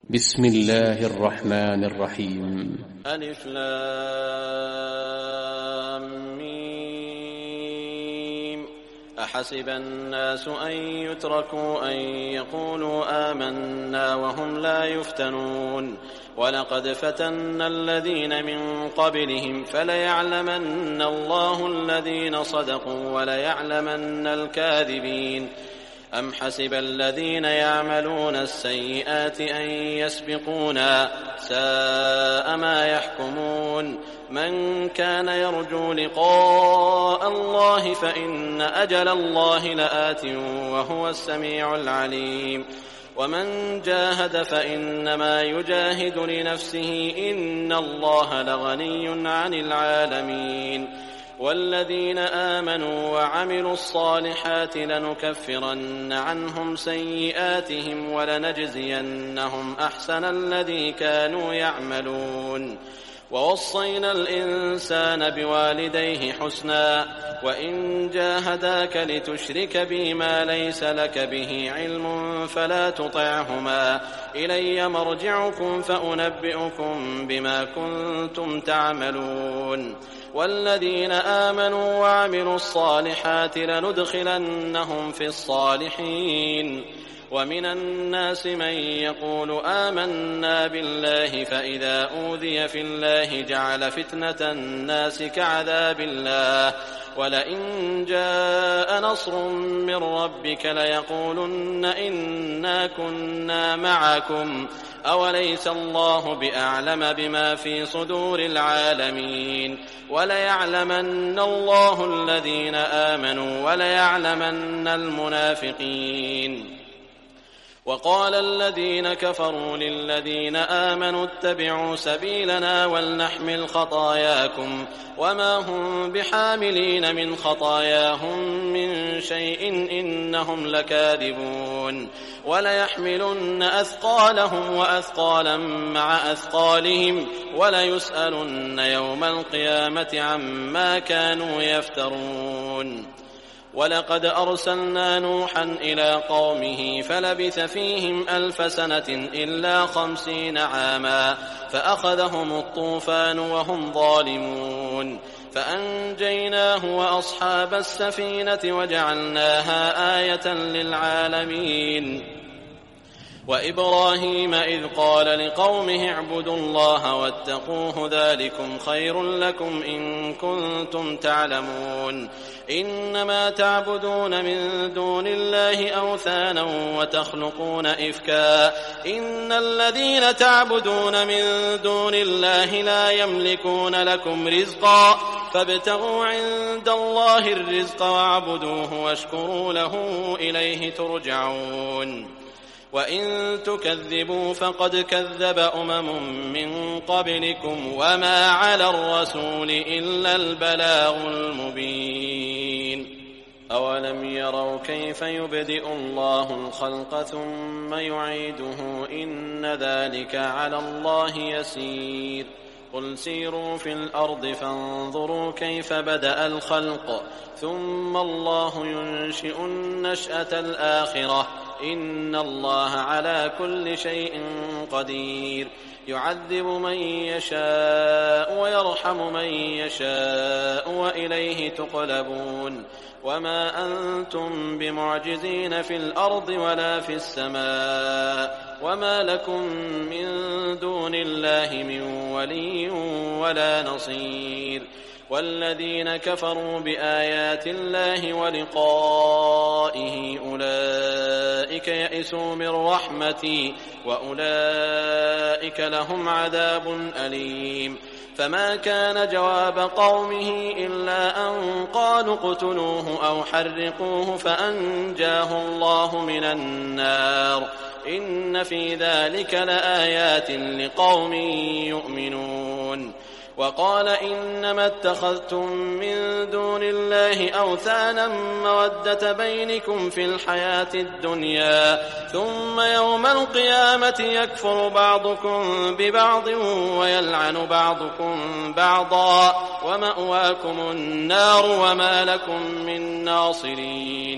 بسم الله الرحمن الرحيم. ألف لام ميم. أحسب الناس أن يتركوا أن يقولوا آمنا وهم لا يفتنون ولقد فتنا الذين من قبلهم فليعلمن الله الذين صدقوا وليعلمن الكاذبين. أم حسب الذين يعملون السيئات أن يسبقونا ساء ما يحكمون. من كان يرجو لقاء الله فإن أجل الله لآت وهو السميع العليم. ومن جاهد فإنما يجاهد لنفسه إن الله لغني عن العالمين. والذين آمنوا وعملوا الصالحات لنكفرن عنهم سيئاتهم ولنجزينهم أحسن الذي كانوا يعملون. ووصينا الإنسان بوالديه حسنا وإن جاهداك لتشرك بي ما ليس لك به علم فلا تطعهما إلي مرجعكم فأنبئكم بما كنتم تعملون. والذين آمنوا وعملوا الصالحات لندخلنهم في الصالحين. ومن الناس من يقول آمنا بالله فإذا أوذي في الله جعل فتنة الناس كعذاب الله ولئن جاء نصر من ربك ليقولن إنا كنا معكم أوليس الله بأعلم بما في صدور العالمين. وليعلمن الله الذين آمنوا وليعلمن المنافقين. وقال الذين كفروا للذين آمنوا اتبعوا سبيلنا ولنحمل خطاياكم وما هم بحاملين من خطاياهم من شيء إنهم لكاذبون. وليحملن أثقالهم وأثقالا مع أثقالهم وليسألن يوم القيامة عما كانوا يفترون. ولقد أرسلنا نوحا إلى قومه فلبث فيهم 1000 سنة إلا 50 عاما فأخذهم الطوفان وهم ظالمون فأنجيناه وأصحاب السفينة وجعلناها آية للعالمين. وإبراهيم إذ قال لقومه اعبدوا الله واتقوه ذلكم خير لكم إن كنتم تعلمون. إنما تعبدون من دون الله أوثانا وتخلقون إفكا إن الذين تعبدون من دون الله لا يملكون لكم رزقا فابتغوا عند الله الرزق واعبدوه واشكروا له إليه ترجعون. وإن تكذبوا فقد كذب من قبلكم وما على الرسول إلا البلاغ المبين. أولم يروا كيف يبدئ الله الخلق ثم يعيده إن ذلك على الله يسير. قل سيروا في الأرض فانظروا كيف بدأ الخلق ثم الله ينشئ النشأة الآخرة إن الله على كل شيء قدير. يعذب من يشاء ويرحم من يشاء وإليه تقلبون. وما أنتم بمعجزين في الأرض ولا في السماء وما لكم من دون الله من ولي ولا نصير. والذين كفروا بآيات الله ولقائه أولئك يئسوا من رحمتي وأولئك لهم عذاب أليم. فما كان جواب قومه إلا أن قالوا اقتلوه أو حرقوه فأنجاه الله من النار إن في ذلك لآيات لقوم يؤمنون. وقال إنما اتخذتم من دون الله أوثانا مودة بينكم في الحياة الدنيا ثم يوم القيامة يكفر بعضكم ببعض ويلعن بعضكم بعضا ومأواكم النار وما لكم من ناصرين.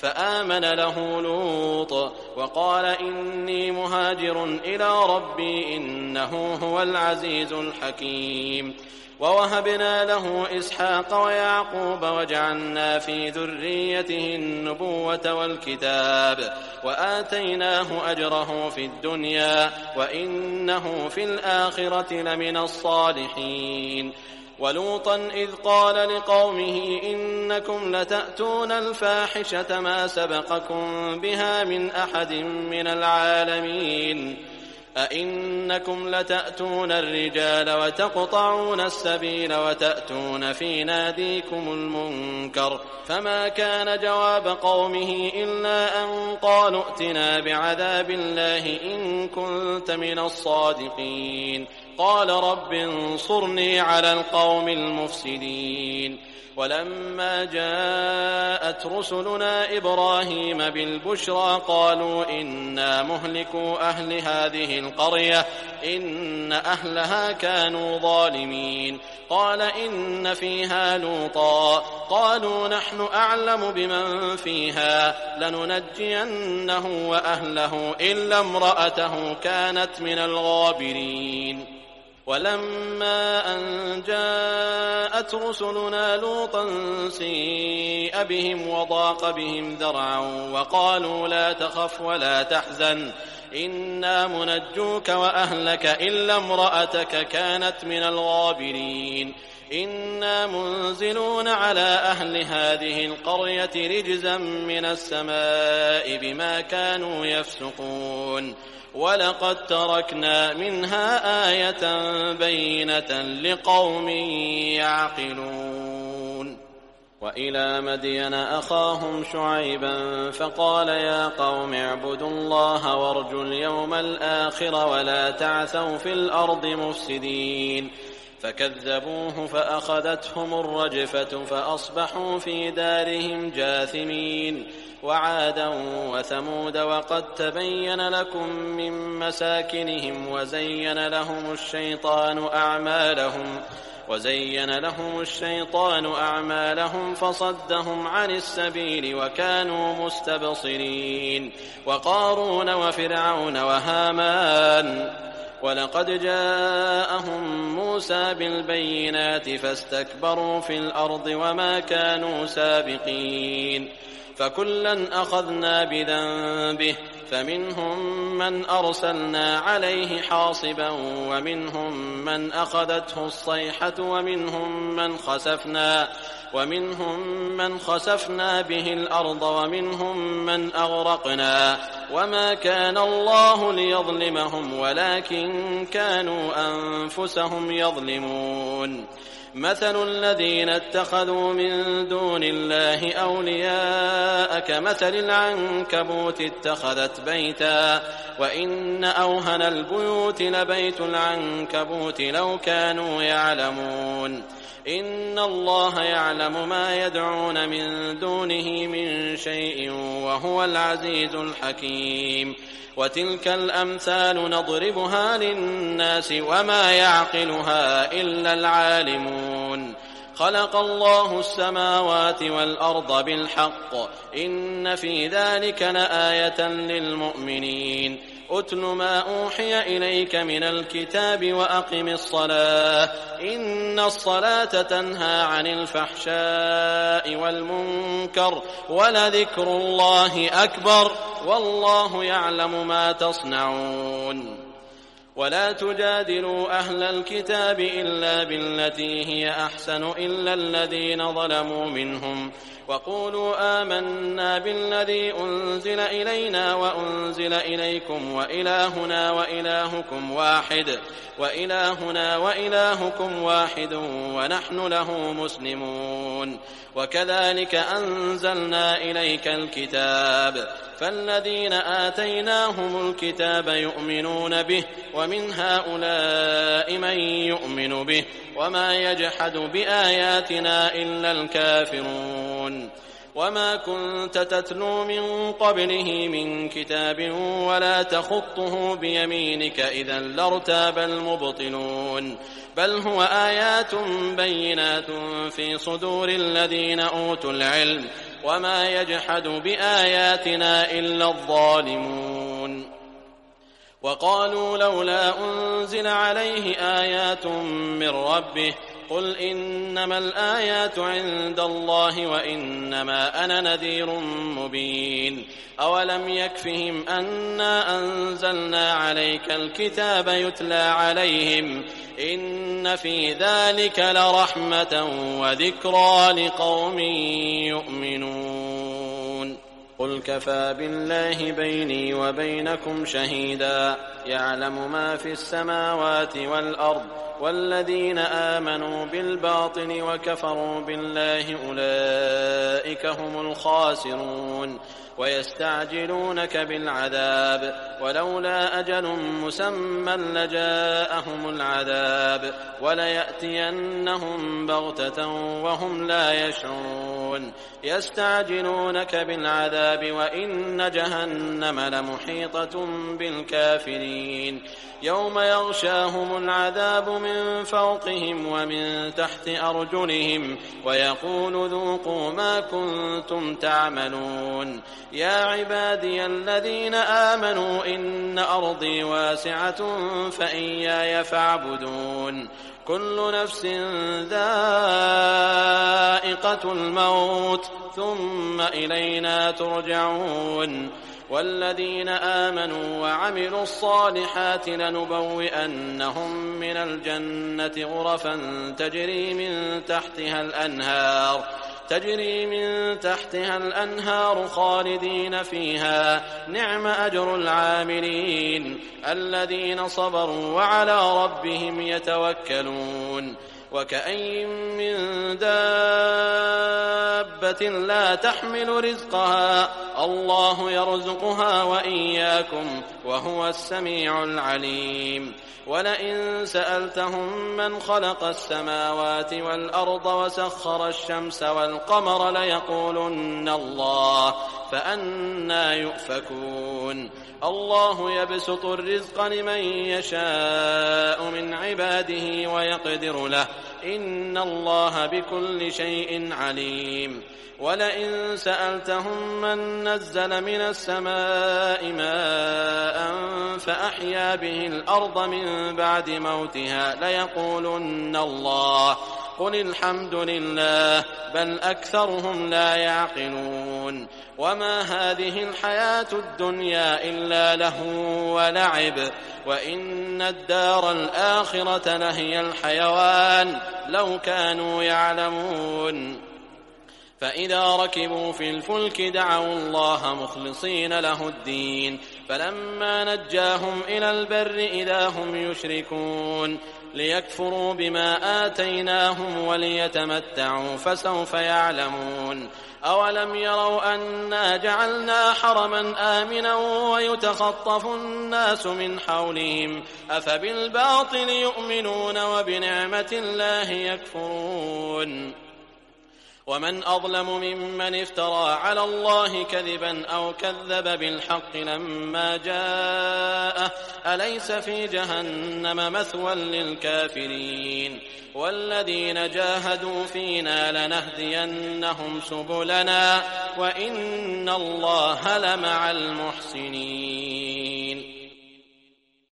فآمن له لوط وقال إني مهاجر إلى ربي إنه هو العزيز الحكيم. ووهبنا له إسحاق ويعقوب وجعلنا في ذريته النبوة والكتاب وآتيناه أجره في الدنيا وإنه في الآخرة لمن الصالحين. ولوطا إذ قال لقومه إنكم لتأتون الفاحشة ما سبقكم بها من أحد من العالمين أئنكم لتأتون الرجال وتقطعون السبيل وتأتون في ناديكم المنكر فما كان جواب قومه إلا أن قالوا ائتنا بعذاب الله إن كنت من الصادقين قال رب انصرني على القوم المفسدين. ولما جاءت رسلنا إبراهيم بالبشرى قالوا إنا مهلكو أهل هذه القرية إن أهلها كانوا ظالمين قال إن فيها لوطا قالوا نحن أعلم بمن فيها لننجينه وأهله إلا امرأته كانت من الغابرين. ولما أن جاءت رسلنا لوطا سيء بهم وضاق بهم ذرعا وقالوا لا تخف ولا تحزن إنا منجوك وأهلك إلا امرأتك كانت من الغابرين إنا منزلون على أهل هذه القرية رجزا من السماء بما كانوا يفسقون ولقد تركنا منها آية بينة لقوم يعقلون. وإلى مدين أخاهم شعيبا فقال يا قوم اعبدوا الله وارجوا اليوم الآخر ولا تعثوا في الأرض مفسدين فكذبوه فأخذتهم الرجفة فأصبحوا في دارهم جاثمين. وعادا وثمود وقد تبين لكم من مساكنهم وزين لهم الشيطان أعمالهم فصدهم عن السبيل وكانوا مستبصرين. وقارون وفرعون وهامان ولقد جاءهم موسى بالبينات فاستكبروا في الأرض وما كانوا سابقين فكلا أخذنا بذنبه فمنهم من أرسلنا عليه حاصبا ومنهم من أخذته الصيحة ومنهم من خسفنا به الأرض ومنهم من أغرقنا وما كان الله ليظلمهم ولكن كانوا أنفسهم يظلمون. مثل الذين اتخذوا من دون الله أولياء كمثل العنكبوت اتخذت بيتا وإن أوهن البيوت لبيت العنكبوت لو كانوا يعلمون. إن الله يعلم ما يدعون من دونه من شيء وهو العزيز الحكيم. وتلك الأمثال نضربها للناس وما يعقلها إلا العالمون. خلق الله السماوات والأرض بالحق إن في ذلك لآية للمؤمنين. أتل ما أوحي إليك من الكتاب وأقم الصلاة إن الصلاة تنهى عن الفحشاء والمنكر ولذكر الله أكبر والله يعلم ما تصنعون. ولا تجادلوا أهل الكتاب إلا بالتي هي أحسن إلا الذين ظلموا منهم وقولوا آمنا بالذي أنزل إلينا وأنزل إليكم وإلهنا وإلهكم واحد ونحن له مسلمون. وكذلك أنزلنا إليك الكتاب فالذين آتيناهم الكتاب يؤمنون به ومن هؤلاء من يؤمن به وما يجحد بآياتنا إلا الكافرون. وما كنت تتلو من قبله من كتاب ولا تخطه بيمينك إذا لارتاب المبطلون بل هو آيات بينات في صدور الذين أوتوا العلم وما يجحد بآياتنا إلا الظالمون. وقالوا لولا أنزل عليه آيات من ربه قل إنما الآيات عند الله وإنما أنا نذير مبين أولم يكفهم أنا أنزلنا عليك الكتاب يتلى عليهم إن في ذلك لرحمة وذكرى لقوم يؤمنون. قل كفى بالله بيني وبينكم شهيدا يعلم ما في السماوات والأرض والذين آمنوا بالباطل وكفروا بالله أولئك هم الخاسرون. ويستعجلونك بالعذاب ولولا أجل مسمى لجاءهم العذاب وليأتينهم بغتة وهم لا يشعرون. يستعجلونك بالعذاب وإن جهنم لمحيطة بالكافرين يوم يغشاهم العذاب من فوقهم ومن تحت أرجلهم ويقول ذوقوا ما كنتم تعملون. يا عبادي الذين آمنوا إن أرضي واسعة فإياي فاعبدون. كل نفس ذائقة الموت ثم إلينا ترجعون. والذين آمنوا وعملوا الصالحات لنبوئنهم من الجنة غرفا تجري من تحتها الأنهار خالدين فيها نعم أجر العاملين الذين صبروا وعلى ربهم يتوكلون. وكأين من دابة لا تحمل رزقها الله يرزقها وإياكم وهو السميع العليم. ولئن سألتهم من خلق السماوات والأرض وسخر الشمس والقمر ليقولن الله فأنى يؤفكون. الله يبسط الرزق لمن يشاء من عباده ويقدر له إن الله بكل شيء عليم. ولئن سألتهم من نزل من السماء ماء فأحيا به الأرض من بعد موتها ليقولن الله قل الحمد لله بل أكثرهم لا يعقلون. وما هذه الحياة الدنيا إلا لهو ولعب وإن الدار الآخرة لهي الحيوان لو كانوا يعلمون. فإذا ركبوا في الفلك دعوا الله مخلصين له الدين فلما نجاهم إلى البر إذا هم يشركون ليكفروا بما آتيناهم وليتمتعوا فسوف يعلمون. أولم يروا أنا جعلنا حرما آمنا ويتخطف الناس من حولهم أفبالباطل يؤمنون وبنعمة الله يكفرون. ومن أظلم ممن افترى على الله كذبا أو كذب بالحق لما جاءه أليس في جهنم مثوى للكافرين. والذين جاهدوا فينا لنهدينهم سبلنا وإن الله لمع المحسنين.